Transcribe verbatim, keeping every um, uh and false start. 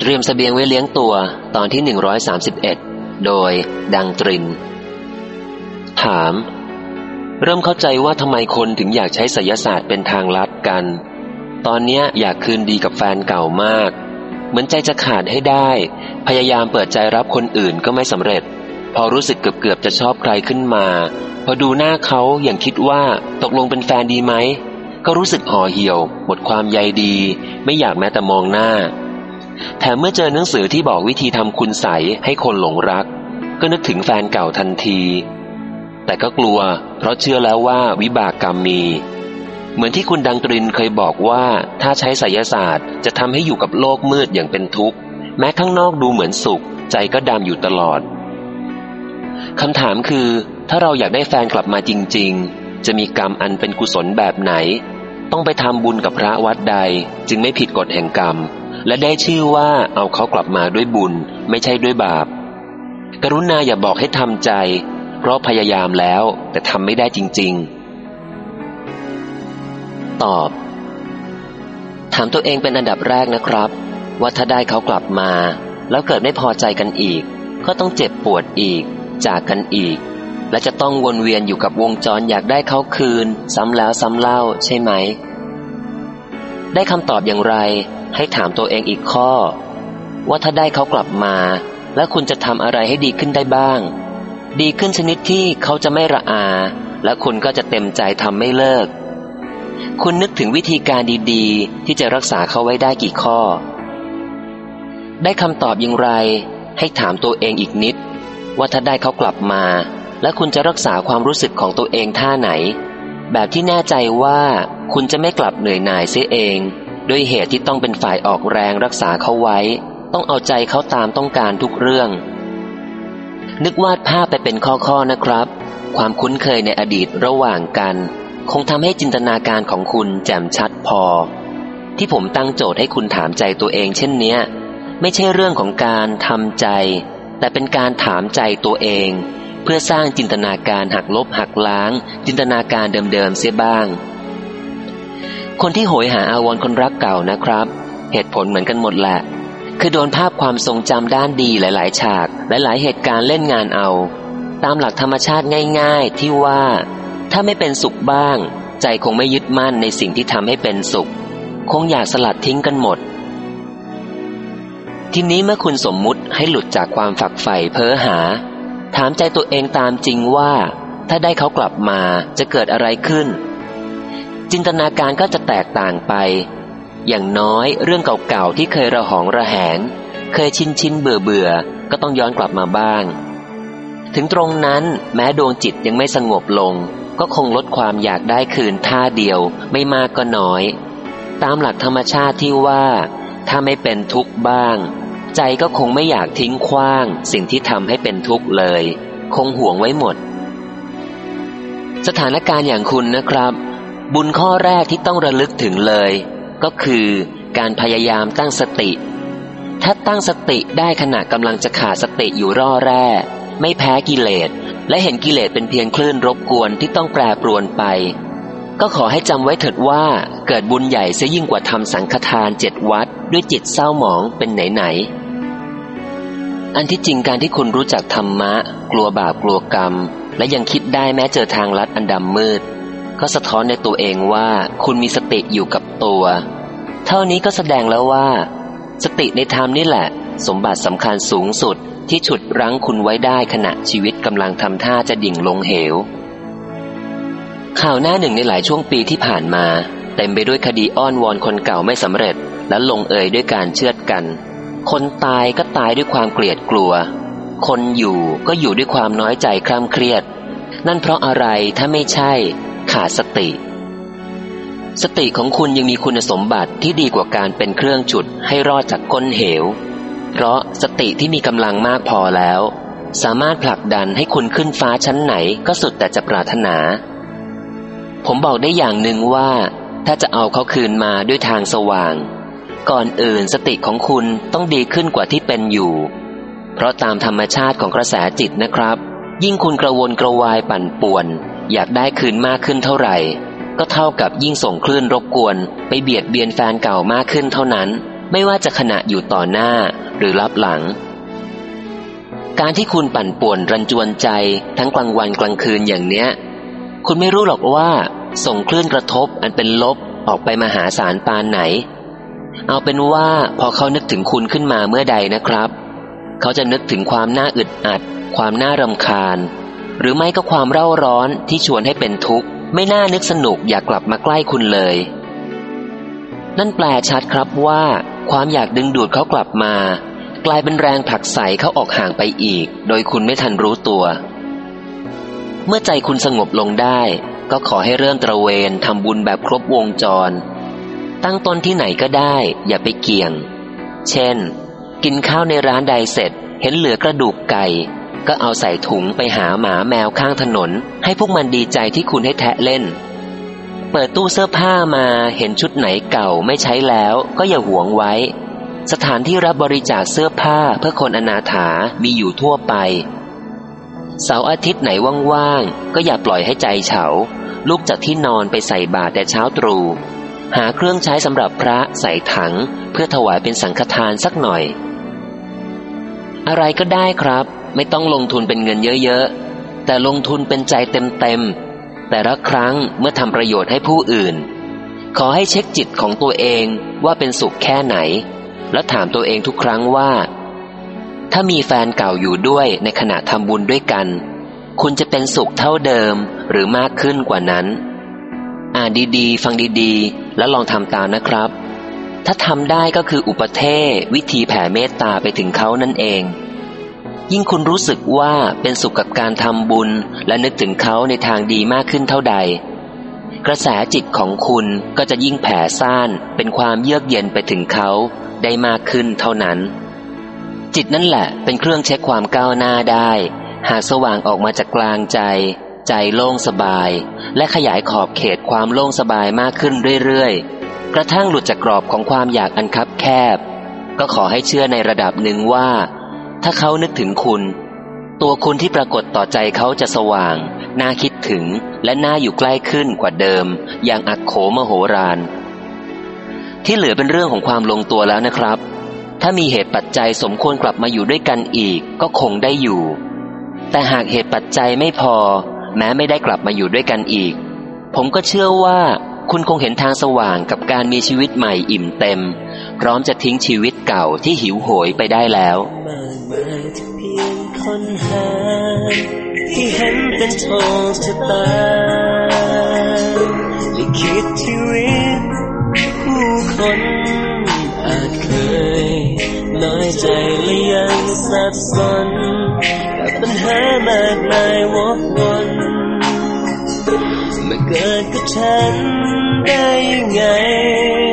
เตรียมเสบียงไว้เลี้ยงตัวตอนที่หนึ่งร้อยสามสิบเอ็ดโดยดังตรินถามเริ่มเข้าใจว่าทำไมคนถึงอยากใช้ไสยศาสตร์เป็นทางลัดกันตอนเนี้ยอยากคืนดีกับแฟนเก่ามากเหมือนใจจะขาดให้ได้พยายามเปิดใจรับคนอื่นก็ไม่สำเร็จพอรู้สึกเกือบๆจะชอบใครขึ้นมาพอดูหน้าเขาอย่างคิดว่าตกลงเป็นแฟนดีไหมก็รู้สึกห่อเหี่ยวหมดความใยดีไม่อยากแม้แต่มองหน้าแถมเมื่อเจอหนังสือที่บอกวิธีทำคุณไสยให้คนหลงรักก็นึกถึงแฟนเก่าทันทีแต่ก็กลัวเพราะเชื่อแล้วว่าวิบากกรรมมีเหมือนที่คุณดังตรินเคยบอกว่าถ้าใช้ไสยศาสตร์จะทำให้อยู่กับโลกมืดอย่างเป็นทุกข์แม้ข้างนอกดูเหมือนสุขใจก็ดำอยู่ตลอดคำถามคือถ้าเราอยากได้แฟนกลับมาจริงๆจะมีกรรมอันเป็นกุศลแบบไหนต้องไปทำบุญกับพระวัดใดจึงไม่ผิดกฎแห่งกรรมและได้ชื่อว่าเอาเขากลับมาด้วยบุญไม่ใช่ด้วยบาปกรุณาอย่าบอกให้ทำใจเพราะพยายามแล้วแต่ทำไม่ได้จริงๆตอบถามตัวเองเป็นอันดับแรกนะครับว่าถ้าได้เขากลับมาแล้วเกิดไม่พอใจกันอีกก็ต้องเจ็บปวดอีกจากกันอีกและจะต้องวนเวียนอยู่กับวงจรอยากได้เขาคืนซ้ำแล้วซ้ำเล่าใช่ไหมได้คำตอบอย่างไรให้ถามตัวเองอีกข้อว่าถ้าได้เขากลับมาแล้วคุณจะทำอะไรให้ดีขึ้นได้บ้างดีขึ้นชนิดที่เขาจะไม่ระอาและคุณก็จะเต็มใจทำไม่เลิกคุณนึกถึงวิธีการดีๆที่จะรักษาเขาไว้ได้กี่ข้อได้คำตอบอย่างไรให้ถามตัวเองอีกนิดว่าถ้าได้เขากลับมาแล้วคุณจะรักษาความรู้สึกของตัวเองท่าไหนแบบที่แน่ใจว่าคุณจะไม่กลับเหนื่อยหน่ายเสียเองด้วยเหตุที่ต้องเป็นฝ่ายออกแรงรักษาเขาไว้ต้องเอาใจเขาตามต้องการทุกเรื่องนึกวาดภาพไปเป็นข้อๆนะครับความคุ้นเคยในอดีตระหว่างกันคงทำให้จินตนาการของคุณแจ่มชัดพอที่ผมตั้งโจทย์ให้คุณถามใจตัวเองเช่นเนี้ยไม่ใช่เรื่องของการทำใจแต่เป็นการถามใจตัวเองเพื่อสร้างจินตนาการหักลบหักล้างจินตนาการเดิมๆเสียบ้างคนที่โหยหาอาวรณ์คนรักเก่านะครับเหตุผลเหมือนกันหมดแหละคือโดนภาพความทรงจำด้านดีหลายๆฉากหลายๆเหตุการณ์เล่นงานเอาตามหลักธรรมชาติง่ายๆที่ว่าถ้าไม่เป็นสุขบ้างใจคงไม่ยึดมั่นในสิ่งที่ทำให้เป็นสุขคงอยากสลัดทิ้งกันหมดทีนี้เมื่อคุณสมมุติให้หลุดจากความฝักใฝ่เพ้อหาถามใจตัวเองตามจริงว่าถ้าได้เขากลับมาจะเกิดอะไรขึ้นจินตนาการก็จะแตกต่างไปอย่างน้อยเรื่องเก่าๆที่เคยระหองระแหงเคยชินชินเบื่อเบื่อก็ต้องย้อนกลับมาบ้างถึงตรงนั้นแม้ดวงจิตยังไม่สงบลงก็คงลดความอยากได้คืนท่าเดียวไม่มากก็น้อยตามหลักธรรมชาติที่ว่าถ้าไม่เป็นทุกข์บ้างใจก็คงไม่อยากทิ้งขว้างสิ่งที่ทำให้เป็นทุกข์เลยคงห่วงไว้หมดสถานการณ์อย่างคุณนะครับบุญข้อแรกที่ต้องระลึกถึงเลยก็คือการพยายามตั้งสติถ้าตั้งสติได้ขณะกำลังจะขาดสติอยู่ร่อแร่ไม่แพ้กิเลสและเห็นกิเลสเป็นเพียงคลื่นรบกวนที่ต้องแปรปรวนไปก็ขอให้จำไว้เถิดว่าเกิดบุญใหญ่เสียยิ่งกว่าทำสังฆทานเจ็ดวัดด้วยจิตเศร้าหมองเป็นไหนๆอันที่จริงการที่คุณรู้จักธรรมะกลัวบาปกลัวกรรมและยังคิดได้แม้เจอทางลัดอันดำมืดก็สะท้อนในตัวเองว่าคุณมีสติอยู่กับตัวเท่านี้ก็แสดงแล้วว่าสติในธรรมนี่แหละสมบัติสำคัญสูงสุดที่ฉุดรั้งคุณไว้ได้ขณะชีวิตกำลังทำท่าจะดิ่งลงเหวข่าวหน้าหนึ่งในหลายช่วงปีที่ผ่านมาเต็มไปด้วยคดีอ้อนวอนคนเก่าไม่สำเร็จและลงเอยด้วยการเชือดกันคนตายก็ตายด้วยความเกลียดกลัวคนอยู่ก็อยู่ด้วยความน้อยใจคร่ำเครียดนั่นเพราะอะไรถ้าไม่ใช่ขาดสติสติของคุณยังมีคุณสมบัติที่ดีกว่าการเป็นเครื่องฉุดให้รอดจากก้นเหวเพราะสติที่มีกำลังมากพอแล้วสามารถผลักดันให้คุณขึ้นฟ้าชั้นไหนก็สุดแต่จะปรารถนาผมบอกได้อย่างหนึ่งว่าถ้าจะเอาเขาคืนมาด้วยทางสว่างก่อนอื่นสติของคุณต้องดีขึ้นกว่าที่เป็นอยู่เพราะตามธรรมชาติของกระแสจิตนะครับยิ่งคุณกระวนกระวายปั่นป่วนอยากได้คืนมากขึ้นเท่าไหร่ก็เท่ากับยิ่งส่งคลื่นรบกวนไปเบียดเบียนแฟนเก่ามากขึ้นเท่านั้นไม่ว่าจะขณะอยู่ต่อหน้าหรือลับหลังการที่คุณปั่นป่วนรันจวนใจทั้งกลางวันกลางคืนอย่างเนี้ยคุณไม่รู้หรอกว่าส่งคลื่นกระทบอันเป็นลบออกไปมหาศาลปานไหนเอาเป็นว่าพอเขานึกถึงคุณขึ้นมาเมื่อใดนะครับเขาจะนึกถึงความน่าอึดอัดความน่ารำคาญหรือไม่ก็ความเร่าร้อนที่ชวนให้เป็นทุกข์ไม่น่านึกสนุกอยากกลับมาใกล้คุณเลยนั่นแปลชัดครับว่าความอยากดึงดูดเขากลับมากลายเป็นแรงผลักไสเขาออกห่างไปอีกโดยคุณไม่ทันรู้ตัวเมื่อใจคุณสงบลงได้ก็ขอให้เริ่มตระเวนทำบุญแบบครบวงจรตั้งต้นที่ไหนก็ได้อย่าไปเกี่ยงเช่นกินข้าวในร้านใดเสร็จเห็นเหลือกระดูกไก่ก็เอาใส่ถุงไปหาหมาแมวข้างถนนให้พวกมันดีใจที่คุณให้แทะเล่นเปิดตู้เสื้อผ้ามาเห็นชุดไหนเก่าไม่ใช้แล้วก็อย่าหวงไว้สถานที่รับบริจาคเสื้อผ้าเพื่อคนอนาถามีอยู่ทั่วไปเสาร์อาทิตย์ไหนว่างๆก็อย่าปล่อยให้ใจเฉาลุกจากที่นอนไปใส่บาตรแต่เช้าตรู่หาเครื่องใช้สำหรับพระใส่ถังเพื่อถวายเป็นสังฆทานสักหน่อยอะไรก็ได้ครับไม่ต้องลงทุนเป็นเงินเยอะๆแต่ลงทุนเป็นใจเต็มๆแต่ละครั้งเมื่อทำประโยชน์ให้ผู้อื่นขอให้เช็คจิตของตัวเองว่าเป็นสุขแค่ไหนแล้วถามตัวเองทุกครั้งว่าถ้ามีแฟนเก่าอยู่ด้วยในขณะทำบุญด้วยกันคุณจะเป็นสุขเท่าเดิมหรือมากขึ้นกว่านั้นอ่านดีๆฟังดีๆแล้วลองทำตามนะครับถ้าทำได้ก็คืออุปเทศวิธีแผ่เมตตาไปถึงเขานั่นเองยิ่งคุณรู้สึกว่าเป็นสุขกับการทำบุญและนึกถึงเขาในทางดีมากขึ้นเท่าใดกระแสจิตของคุณก็จะยิ่งแผ่ซ่านเป็นความเยือกเย็นไปถึงเขาได้มากขึ้นเท่านั้นจิตนั่นแหละเป็นเครื่องเช็คความก้าวหน้าได้หากสว่างออกมาจากกลางใจใจโล่งสบายและขยายขอบเขตความโล่งสบายมากขึ้นเรื่อยๆกระทั่งหลุดจากกรอบของความอยากอันคับแคบก็ขอให้เชื่อในระดับหนึ่งว่าถ้าเขานึกถึงคุณตัวคุณที่ปรากฏต่อใจเขาจะสว่างน่าคิดถึงและน่าอยู่ใกล้ขึ้นกว่าเดิมอย่างอักโขมโหฬารที่เหลือเป็นเรื่องของความลงตัวแล้วนะครับถ้ามีเหตุปัจจัยสมควรกลับมาอยู่ด้วยกันอีกก็คงได้อยู่แต่หากเหตุปัจจัยไม่พอแม้ไม่ได้กลับมาอยู่ด้วยกันอีกผมก็เชื่อว่าคุณคงเห็นทางสว่างกับการมีชีวิตใหม่อิ่มเต็มพร้อมจะทิ้งชีวิตเก่าที่หิวโหยไปได้แล้วมากมายที่เพียงคนหาที่เห็นเป็นโชคชะตาลิขิตชีวิตผู้คนอาจเคยน้อยใจและยังสับสนกับปัญหามากมายวกวนมาเกิดกับฉันได้ยังไง